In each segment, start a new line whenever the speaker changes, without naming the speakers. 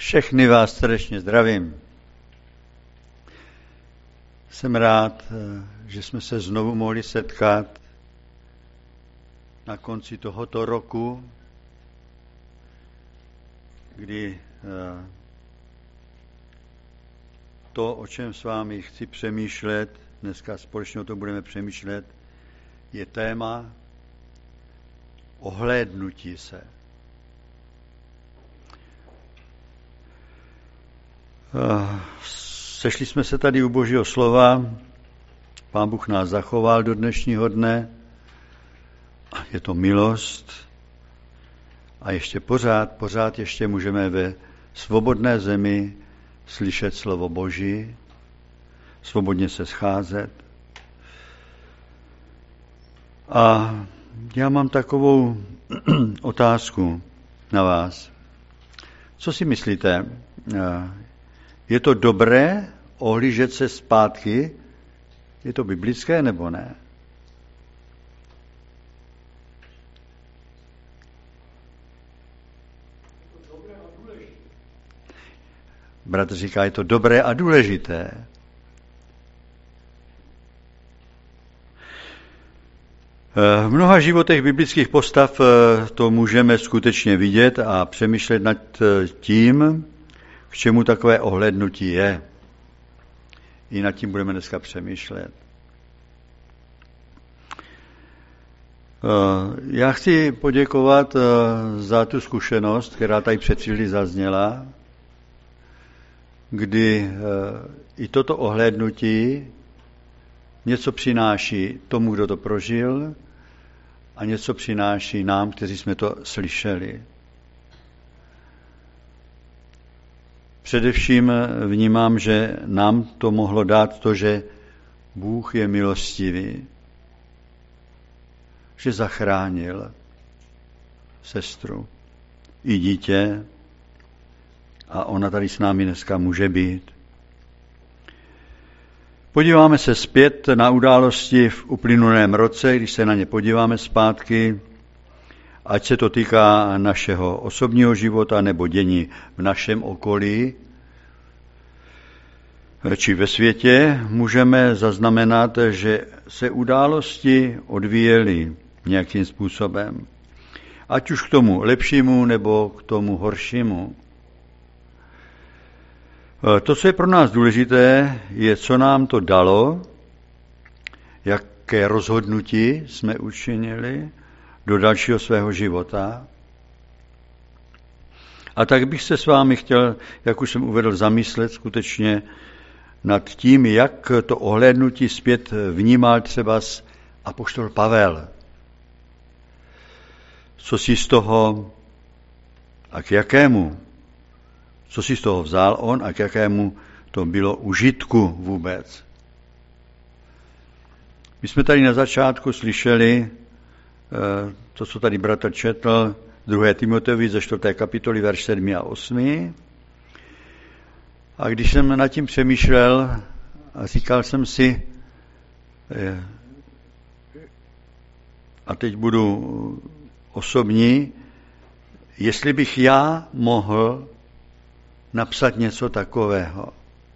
Všechny vás srdečně zdravím. Jsem rád, že jsme se znovu mohli setkat na konci tohoto roku, kdy to, o čem s vámi chci přemýšlet, dneska společně o tom budeme přemýšlet, je téma ohlédnutí se. Sešli jsme se tady u Božího slova, Pán Bůh nás zachoval do dnešního dne, je to milost a ještě pořád ještě můžeme ve svobodné zemi slyšet slovo Boží, svobodně se scházet. A já mám takovou otázku na vás. Co si myslíte? Je to dobré ohlížet se zpátky? Je to biblické nebo ne? Bratr říká, je to dobré a důležité. V mnoha životech biblických postav to můžeme skutečně vidět a přemýšlet nad tím, k čemu takové ohlédnutí je. I nad tím budeme dneska přemýšlet. Já chci poděkovat za tu zkušenost, která tady před chvílí zazněla, kdy i toto ohlédnutí něco přináší tomu, kdo to prožil, a něco přináší nám, kteří jsme to slyšeli. Především vnímám, že nám to mohlo dát to, že Bůh je milostivý, že zachránil sestru i dítě a ona tady s námi dneska může být. Podíváme se zpět na události v uplynulém roce, když se na ně podíváme zpátky, ať se to týká našeho osobního života nebo dění v našem okolí, či ve světě, můžeme zaznamenat, že se události odvíjely nějakým způsobem. Ať už k tomu lepšímu nebo k tomu horšímu. To, co je pro nás důležité, je, co nám to dalo, jaké rozhodnutí jsme učinili do dalšího svého života. A tak bych se s vámi chtěl, jak už jsem uvedl, zamyslet skutečně nad tím, jak to ohlédnutí zpět vnímal třeba apoštol Pavel. Co si z toho a k jakému, co si z toho vzal on a k jakému to bylo užitku vůbec. My jsme tady na začátku slyšeli to, co tady bratr četl, 2. Timoteovi ze 4. kapitoly, verš 7 a 8. A když jsem nad tím přemýšlel a říkal jsem si, a teď budu osobní, jestli bych já mohl napsat něco takového.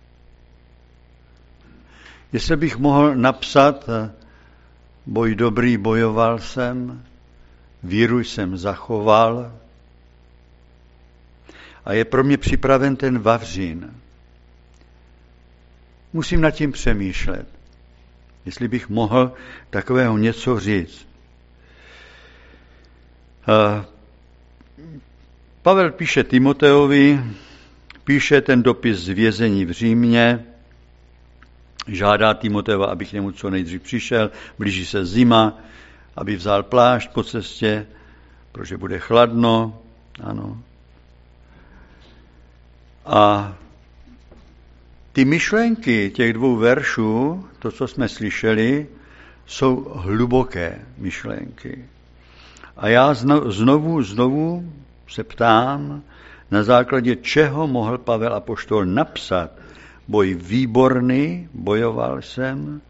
Jestli bych mohl napsat, boj dobrý bojoval jsem, víru jsem zachoval a je pro mě připraven ten vavřín. Musím nad tím přemýšlet, jestli bych mohl takového něco říct. Pavel píše Timoteovi, píše ten dopis z vězení v Římě, žádá Timoteova, aby k němu co nejdřív přišel, blíží se zima, aby vzal plášť po cestě, protože bude chladno, ano. A ty myšlenky těch 2 veršů, to, co jsme slyšeli, jsou hluboké myšlenky. A já znovu se ptám, na základě čeho mohl Pavel apoštol napsat: boj výborný, bojoval jsem,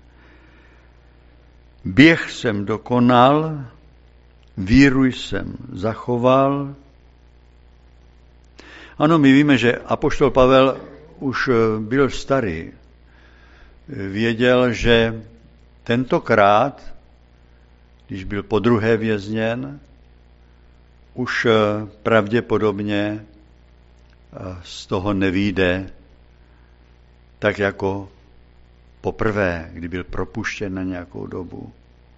běh jsem dokonal, víru jsem zachoval. Ano, my víme, že apoštol Pavel už byl starý. Věděl, že tentokrát, když byl podruhé vězněn, už pravděpodobně z toho nevyjde tak jako poprvé, kdy byl propuštěn na nějakou dobu.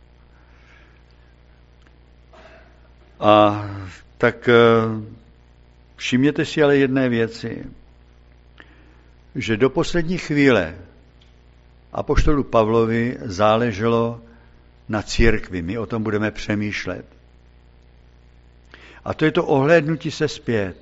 A tak všimněte si ale jedné věci, že do poslední chvíle apoštolu Pavlovi záleželo na církvi. My o tom budeme přemýšlet. A to je to ohlédnutí se zpět.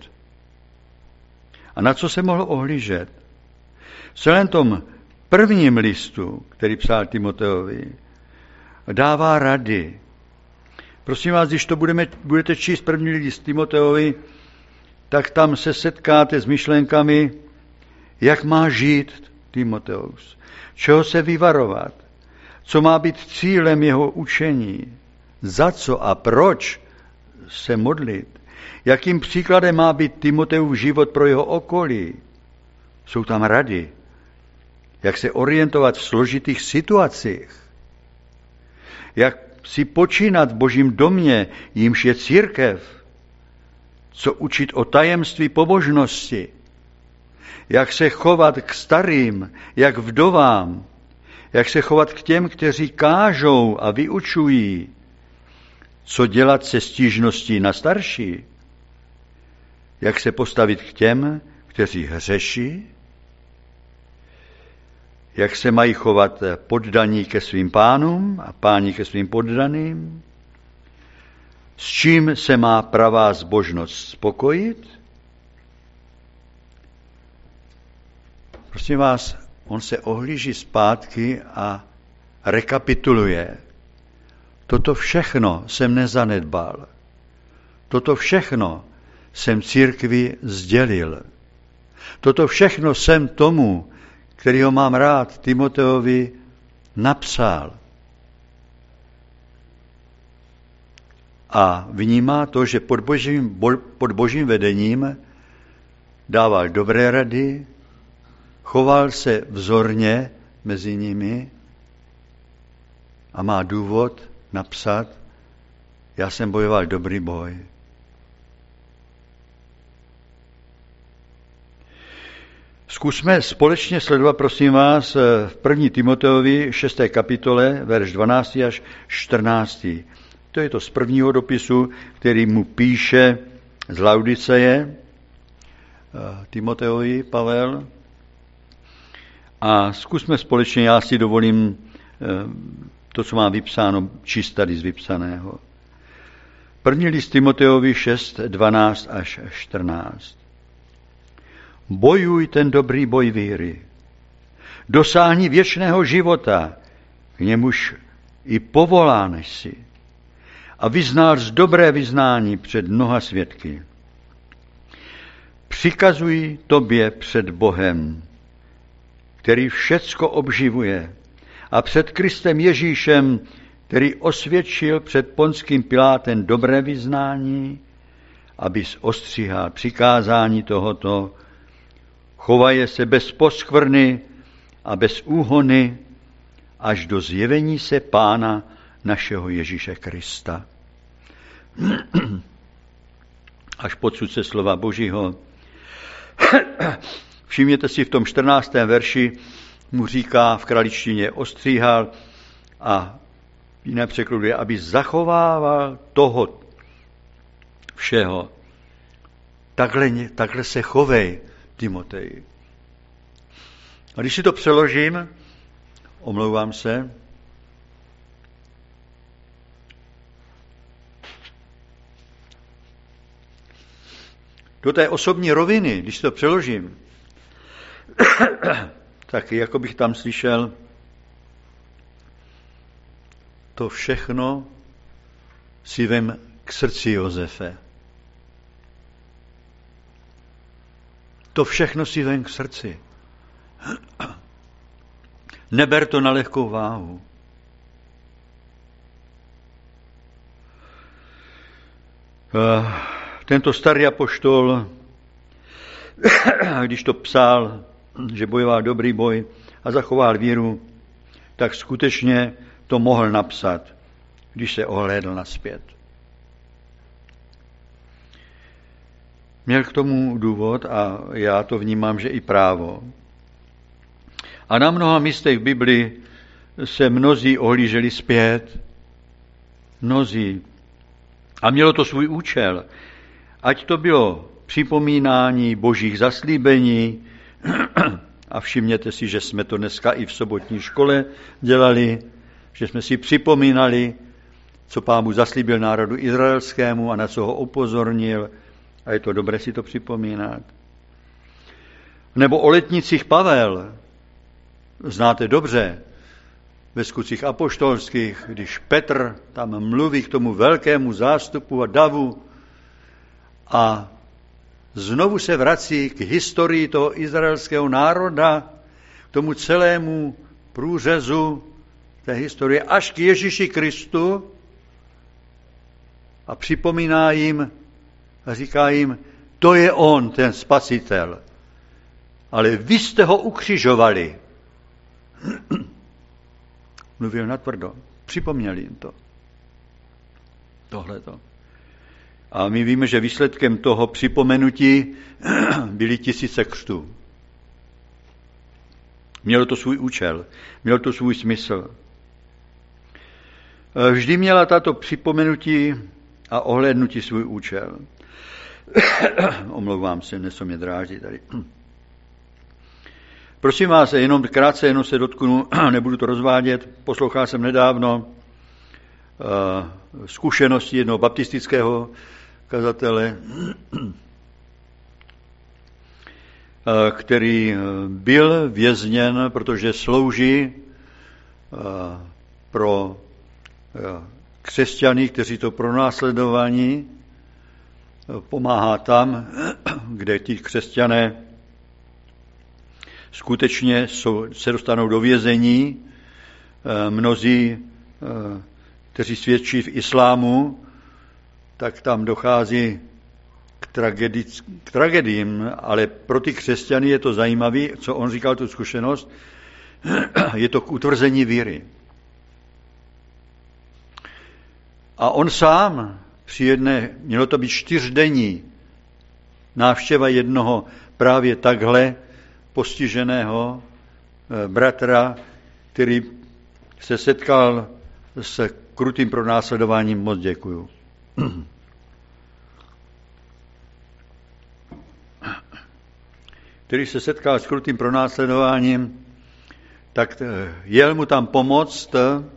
A na co se mohlo ohlížet? V celém tom prvním listu, který psal Timoteovi, dává rady. Prosím vás, když to budete číst první list Timoteovi, tak tam se setkáte s myšlenkami, jak má žít Timoteus, čeho se vyvarovat, co má být cílem jeho učení, za co a proč se modlit, jakým příkladem má být Timoteův život pro jeho okolí. Jsou tam rady, jak se orientovat v složitých situacích, jak si počínat v Božím domě, jímž je církev, co učit o tajemství pobožnosti, jak se chovat k starým, jak vdovám, jak se chovat k těm, kteří kážou a vyučují, co dělat se stížností na starší, jak se postavit k těm, kteří hřeší, jak se mají chovat poddaní ke svým pánům a páni ke svým poddaným, s čím se má pravá zbožnost spokojit. Prosím vás, on se ohlíží zpátky a rekapituluje. Toto všechno jsem nezanedbal. Toto všechno jsem církvi sdělil. Toto všechno jsem tomu, kterýho mám rád, Timoteovi, napsal. A vnímá to, že pod božím vedením dával dobré rady, choval se vzorně mezi nimi a má důvod napsat, já jsem bojoval dobrý boj. Zkusme společně sledovat, prosím vás, v 1. Timoteovi 6. kapitole, verš 12. až 14. To je to z prvního dopisu, který mu píše z Laodiceje Timoteovi Pavel. A zkusme společně, já si dovolím to, co mám vypsáno, číst tady z vypsaného. První list Timoteovi 6, 12 až 14. Bojuj ten dobrý boj víry. Dosáhni věčného života, k němuž i povolán jsi. A vyznal z dobré vyznání před mnoha svědky. Přikazuj tobě před Bohem, který všecko obživuje, a před Kristem Ježíšem, který osvědčil před Ponským Pilátem dobré vyznání, abys ostříhal přikázání tohoto, chovaje se bez poskvrny a bez úhony až do zjevení se Pána našeho Ježíše Krista. Až podsud se slova Božího. Všimněte si, v tom 14. verši mu říká v kraličtině ostříhal a v jiné překladu je, aby zachovával toho všeho. Takhle se chovej, Timoteji. A když si to přeložím, omlouvám se, do té osobní roviny, když si to přeložím, tak jako bych tam slyšel, to všechno si vem k srdci, Josefe. To všechno si vem k srdci. Neber to na lehkou váhu. Tento starý apoštol když to psal, že bojoval dobrý boj a zachoval víru, tak skutečně to mohl napsat, když se ohlédl nazpět. Měl k tomu důvod a já to vnímám, že i právo. A na mnoha místech v Biblii se mnozí ohlíželi zpět. Mnozí. A mělo to svůj účel. Ať to bylo připomínání božích zaslíbení, a všimněte si, že jsme to dneska i v sobotní škole dělali, že jsme si připomínali, co Pán Bůh zaslíbil národu izraelskému a na co ho upozornil. A je to dobré si to připomínat. Nebo o letnicích Pavel, znáte dobře, ve Skutcích apoštolských, když Petr tam mluví k tomu velkému zástupu a davu a znovu se vrací k historii toho izraelského národa, k tomu celému průřezu té historie až k Ježíši Kristu a připomíná jim a říká jim, to je on, ten spasitel. Ale vy jste ho ukřižovali. Mluvil natvrdo. Připomněl jim to. Tohleto. A my víme, že výsledkem toho připomenutí byly tisíce křtů. Mělo to svůj účel, mělo to svůj smysl. Vždy měla tato připomenutí a ohlédnutí svůj účel. Omlouvám se, něco mě dráždí tady. Prosím vás, jenom krátce se dotknu, nebudu to rozvádět. Poslouchal jsem nedávno zkušenosti jednoho baptistického kazatele, který byl vězněn, protože slouží pro křesťany, kteří to pronásledování, pomáhá tam, kde ti křesťané skutečně se dostanou do vězení. Mnozí, kteří svědčí v islámu, tak tam dochází k tragédiím, ale pro ty křesťany je to zajímavé, co on říkal, tu zkušenost, je to k utvrzení víry. A on sám při jedné, mělo to být 4denní návštěva jednoho právě takhle postiženého bratra, který se setkal s krutým pronásledováním. Moc děkuju. Který se setkal s krutým pronásledováním, tak jel mu tam pomoct,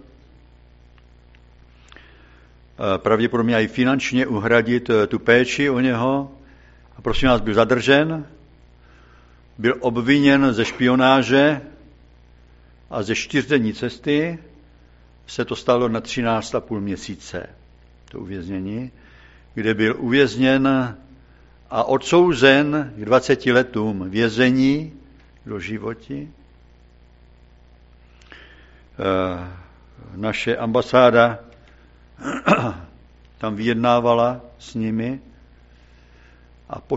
pravděpodobně i finančně uhradit tu péči o něho. A prosím vás, byl zadržen, byl obviněn ze špionáže a ze 4denní cesty se to stalo na 13,5 měsíce, to uvěznění, kde byl uvězněn a odsouzen k 20 letům vězení do životí. Naše ambasáda tam vyjednávala s nimi a po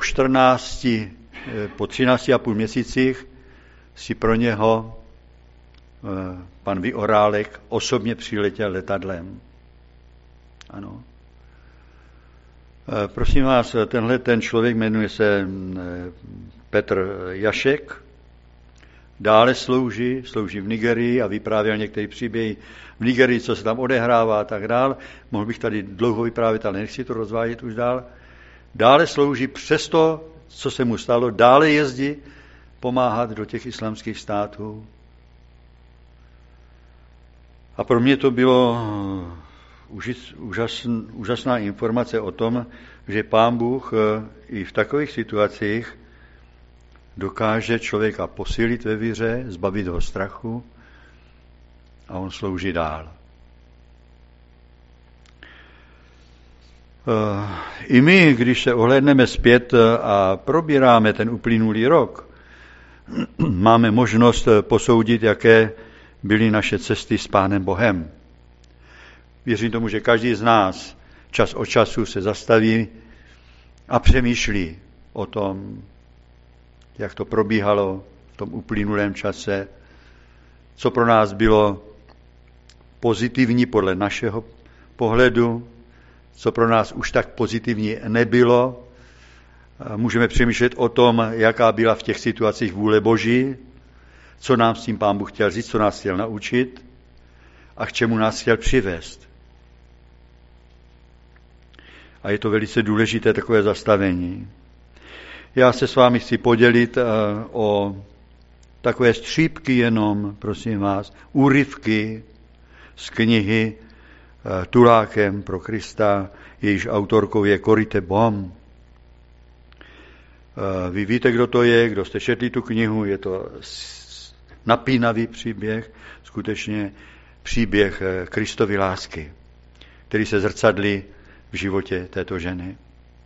13,5 měsících si pro něho pan Vyorálek osobně přiletěl letadlem. Ano. Prosím vás, ten člověk jmenuje se Petr Jašek, dále slouží v Nigerii a vyprávěl některé příběhy v Nigerii, co se tam odehrává a tak dál. Mohl bych tady dlouho vyprávět, ale nechci to rozvádět už dál. Dále slouží přesto, co se mu stalo, dále jezdí pomáhat do těch islamských států. A pro mě to bylo úžasná informace o tom, že Pán Bůh i v takových situacích dokáže člověka posílit ve víře, zbavit ho strachu a on slouží dál. I my, když se ohlédneme zpět a probíráme ten uplynulý rok, máme možnost posoudit, jaké byly naše cesty s Pánem Bohem. Věřím tomu, že každý z nás čas od času se zastaví a přemýšlí o tom, jak to probíhalo v tom uplynulém čase, co pro nás bylo pozitivní podle našeho pohledu, co pro nás už tak pozitivní nebylo. Můžeme přemýšlet o tom, jaká byla v těch situacích vůle Boží, co nám s tím Pán Bůh chtěl říct, co nás chtěl naučit a k čemu nás chtěl přivést. A je to velice důležité takové zastavení. Já se s vámi chci podělit o takové střípky jenom, prosím vás, úryvky z knihy Tulákem pro Krista, jejíž autorkou je Corrie ten Boom. Vy víte, kdo to je, kdo jste četli tu knihu, je to napínavý příběh, skutečně příběh Kristovy lásky, který se zrcadlí v životě této ženy.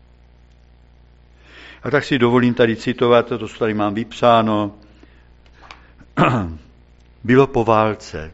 A tak si dovolím tady citovat, to, co tady mám vypsáno. Bylo po válce.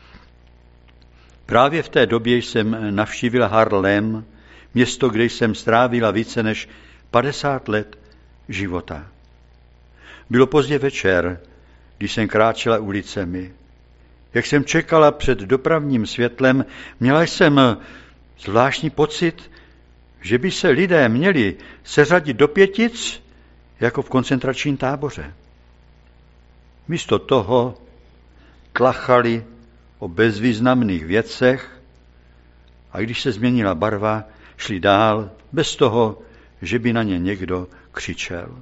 Právě v té době jsem navštívila Harlem, město, kde jsem strávila více než 50 let života. Bylo pozdě večer, když jsem kráčela ulicemi. Jak jsem čekala před dopravním světlem, měla jsem zvláštní pocit, že by se lidé měli seřadit do pětic, jako v koncentračním táboře. Místo toho tlachali o bezvýznamných věcech a když se změnila barva, šli dál, bez toho, že by na ně někdo křičel.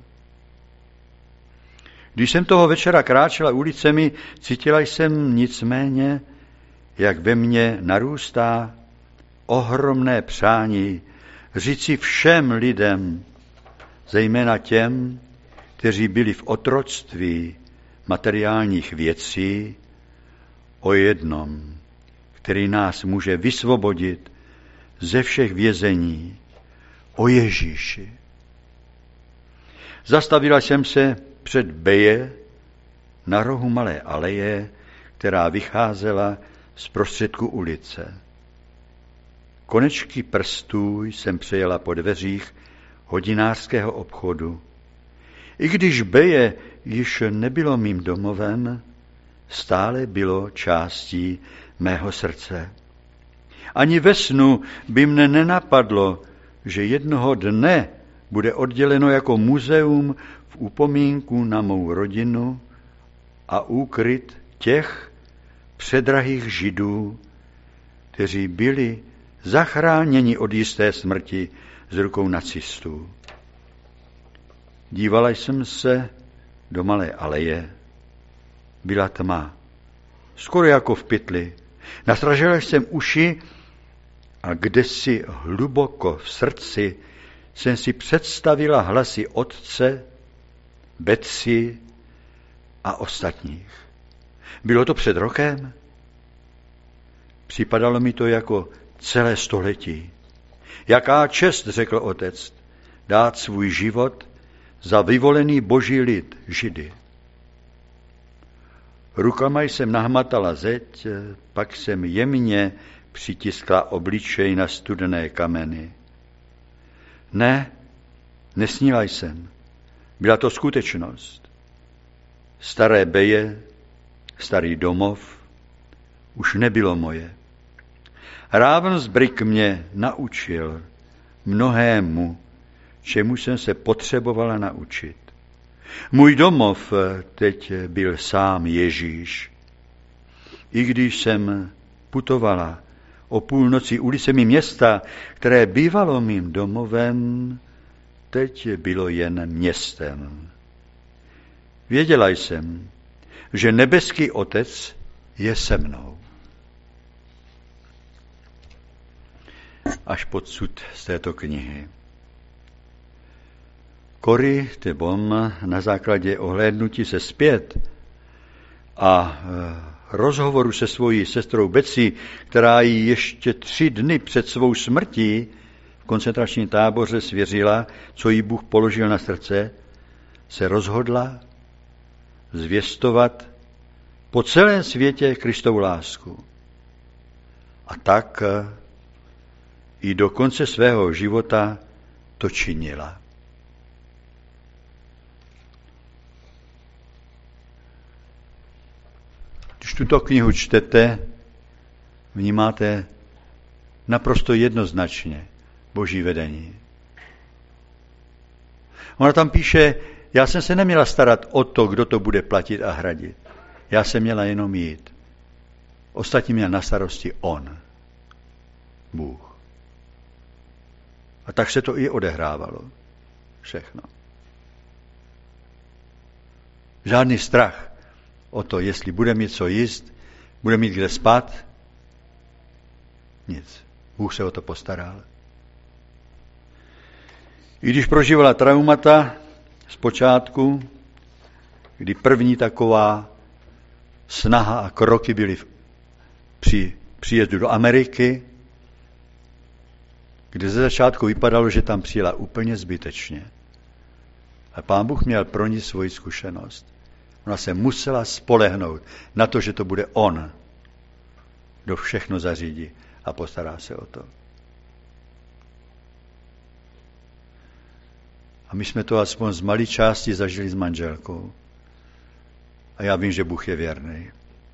Když jsem toho večera kráčela ulicemi, cítila jsem nicméně, jak ve mně narůstá ohromné přání říci všem lidem, zejména těm, kteří byli v otroctví materiálních věcí, o jednom, který nás může vysvobodit ze všech vězení, o Ježíši. Zastavila jsem se před Beje na rohu malé aleje, která vycházela z prostředku ulice. Konečky prstů jsem přejela po dveřích hodinářského obchodu. I když Beje již nebylo mým domovem, stále bylo částí mého srdce. Ani ve snu by mne nenapadlo, že jednoho dne bude odděleno jako muzeum v upomínku na mou rodinu a úkryt těch předrahých Židů, kteří byli zachráněni od jisté smrti z rukou nacistů. Dívala jsem se do malé aleje. Byla tma, skoro jako v pytli. Nastražila jsem uši a kdesi hluboko v srdci jsem si představila hlasy otce, Betsy a ostatních. Bylo to před rokem? Připadalo mi to jako celé století. Jaká čest, řekl otec, dát svůj život za vyvolený boží lid, Židy. Rukama jsem nahmatala zeď, pak jsem jemně přitiskla obličej na studené kameny. Ne, nesnila jsem. Byla to skutečnost. Staré Beje, starý domov, už nebylo moje. Ravensbrück mě naučil mnohému, čemu jsem se potřebovala naučit. Můj domov teď byl sám Ježíš. I když jsem putovala o půlnoci ulicemi města, které bývalo mým domovem, teď bylo jen městem. Věděla jsem, že nebeský Otec je se mnou. Až podsud z této knihy. Corrie ten Boom na základě ohlédnutí se zpět a rozhovoru se svojí sestrou Betsy, která jí ještě 3 dny před svou smrtí v koncentračním táboře svěřila, co jí Bůh položil na srdce, se rozhodla zvěstovat po celém světě Kristovu lásku. A tak i do konce svého života to činila. Když tuto knihu čtete, vnímáte naprosto jednoznačně Boží vedení. Ona tam píše, já jsem se neměla starat o to, kdo to bude platit a hradit. Já jsem měla jenom jít. Ostatní měl na starosti on, Bůh. A tak se to i odehrávalo. Všechno. Žádný strach o to, jestli bude mít co jíst, bude mít kde spát. Nic. Bůh se o to postaral. I když prožívala traumata zpočátku, kdy první taková snaha a kroky byly při příjezdu do Ameriky, kde ze začátku vypadalo, že tam přijela úplně zbytečně. A Pán Bůh měl pro ní svoji zkušenost. Ona se musela spolehnout na to, že to bude on, kdo všechno zařídí a postará se o to. A my jsme to aspoň z malé části zažili s manželkou. A já vím, že Bůh je věrný.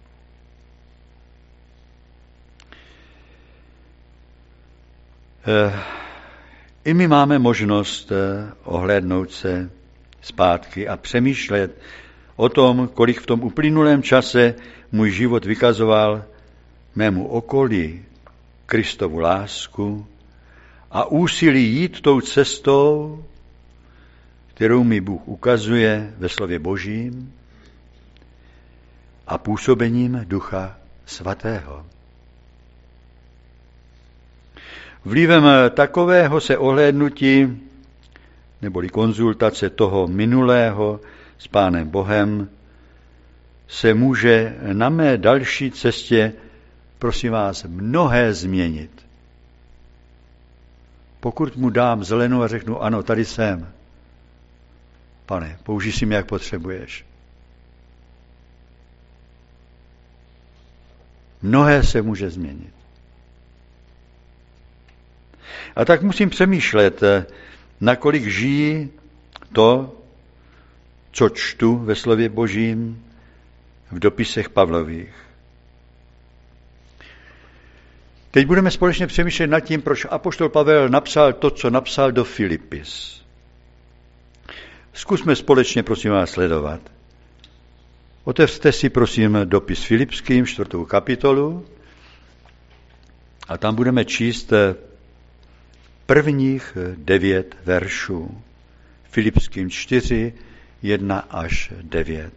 I my máme možnost ohlédnout se zpátky a přemýšlet o tom, kolik v tom uplynulém čase můj život vykazoval mému okolí Kristovu lásku a úsilí jít tou cestou, kterou mi Bůh ukazuje ve slově Božím a působením Ducha Svatého. Vlivem takového se ohlédnutí neboli konzultace toho minulého s Pánem Bohem se může na mé další cestě, prosím vás, mnohé změnit. Pokud mu dám zelenou a řeknu, ano, tady jsem, Pane, použij si mě, jak potřebuješ. Mnohé se může změnit. A tak musím přemýšlet, nakolik žijí to, co čtu ve slově Božím, v dopisech Pavlových. Teď budeme společně přemýšlet nad tím, proč apoštol Pavel napsal to, co napsal do Filipis. Zkusme společně, prosím vás, sledovat. Otevřte si, prosím, dopis Filipským, 4. kapitolu, a tam budeme číst prvních 9 veršů. Filipským 4, 1 až 9.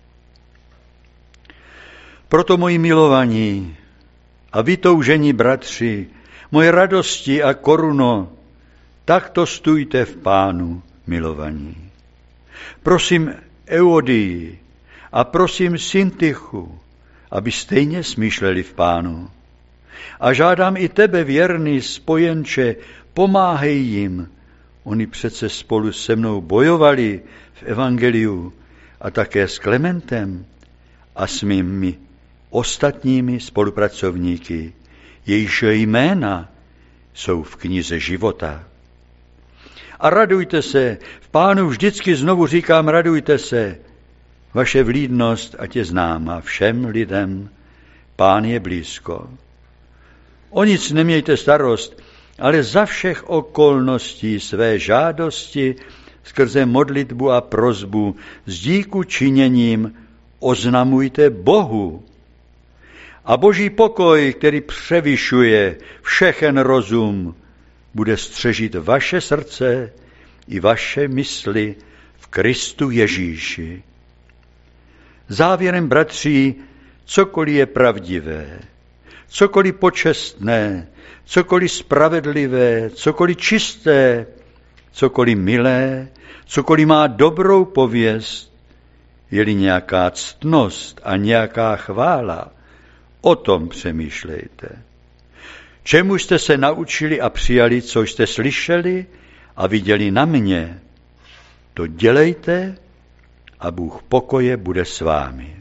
Proto, moji milovaní a vytoužení bratři, moje radosti a koruno, takto stůjte v Pánu, milovaní. Prosím Eudii a prosím Syntychu, aby stejně smýšleli v Pánu. A žádám i tebe, věrný spojenče, pomáhej jim. Oni přece spolu se mnou bojovali v evangeliu a také s Klementem a s mými ostatními spolupracovníky, jejichž jména jsou v knize života. A radujte se, v Pánu vždycky znovu říkám, radujte se, vaše vlídnost ať je známa všem lidem, Pán je blízko. O nic nemějte starost, ale za všech okolností své žádosti skrze modlitbu a prosbu s díku činěním oznamujte Bohu. A Boží pokoj, který převyšuje všechen rozum, bude střežit vaše srdce i vaše mysli v Kristu Ježíši. Závěrem, bratří, cokoliv je pravdivé, cokoliv počestné, cokoliv spravedlivé, cokoliv čisté, cokoliv milé, cokoliv má dobrou pověst, je-li nějaká ctnost a nějaká chvála, o tom přemýšlejte. Čemu jste se naučili a přijali, co jste slyšeli a viděli na mě, to dělejte a Bůh pokoje bude s vámi.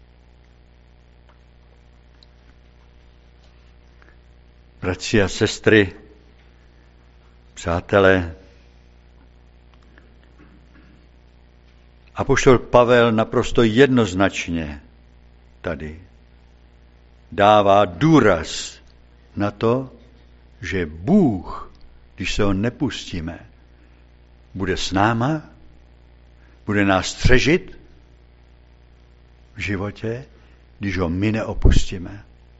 Bratři a sestry, přátelé, apoštol Pavel naprosto jednoznačně tady dává důraz na to, že Bůh, když se ho nepustíme, bude s náma, bude nás střežit v životě, když ho my neopustíme.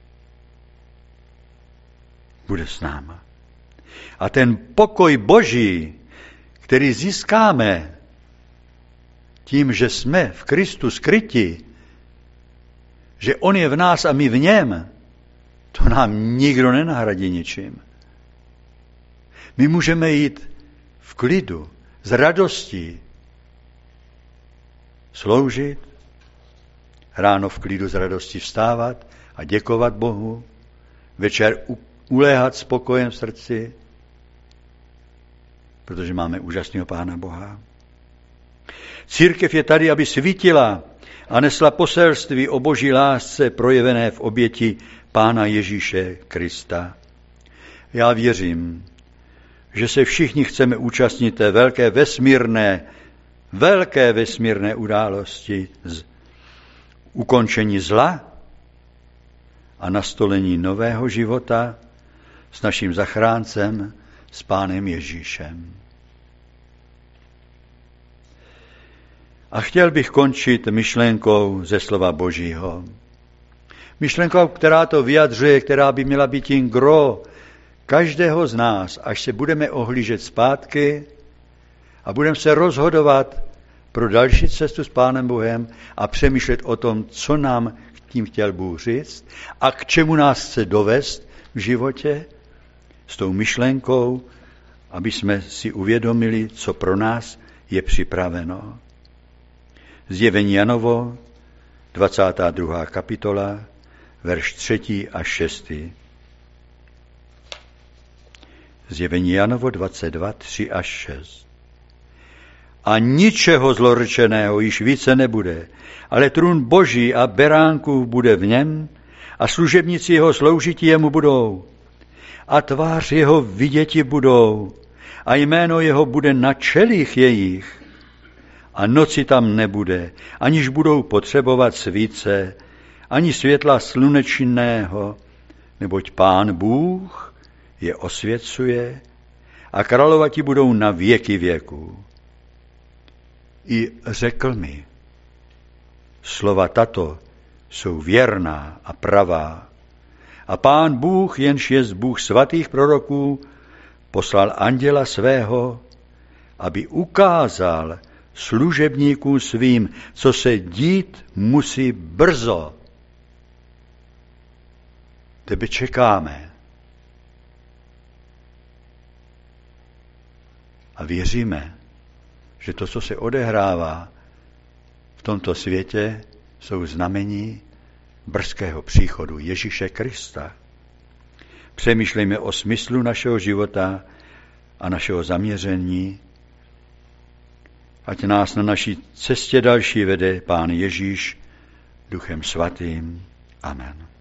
Bude s náma. A ten pokoj Boží, který získáme tím, že jsme v Kristu skryti, že on je v nás a my v něm, to nám nikdo nenahradí ničím. My můžeme jít v klidu, s radostí, sloužit, ráno v klidu s radostí vstávat a děkovat Bohu, večer uléhat s pokojem v srdci, protože máme úžasného Pána Boha. Církev je tady, aby svítila a nesla poselství o Boží lásce projevené v oběti Pána Ježíše Krista. Já věřím, že se všichni chceme účastnit té velké vesmírné události z ukončení zla a nastolení nového života s naším zachráncem, s Pánem Ježíšem. A chtěl bych končit myšlenkou ze slova Božího. Myšlenkou, která to vyjadřuje, která by měla být tím gro každého z nás, až se budeme ohlížet zpátky a budeme se rozhodovat pro další cestu s Pánem Bohem a přemýšlet o tom, co nám tím chtěl Bůh říct a k čemu nás chce dovést v životě, s tou myšlenkou, aby jsme si uvědomili, co pro nás je připraveno. Zjevení Janovo, 22. kapitola, verš 3. až 6. Zjevení Janovo 22, 3 až 6. A ničeho zlorčeného již více nebude, ale trůn Boží a beránkův bude v něm a služebníci jeho sloužití jemu budou. A tvář jeho viděti budou a jméno jeho bude na čelích jejich. A noci tam nebude, aniž budou potřebovat svíce, ani světla slunečného, neboť Pán Bůh je osvěcuje a královati budou na věky věků. I řekl mi, slova tato jsou věrná a pravá. A Pán Bůh, jenž je Bůh svatých proroků, poslal anděla svého, aby ukázal služebníkům svým, co se dít musí brzo. Tebe čekáme. A věříme, že to, co se odehrává v tomto světě, jsou znamení brzkého příchodu Ježíše Krista. Přemýšlejme o smyslu našeho života a našeho zaměření, ať nás na naší cestě další vede Pán Ježíš Duchem Svatým. Amen.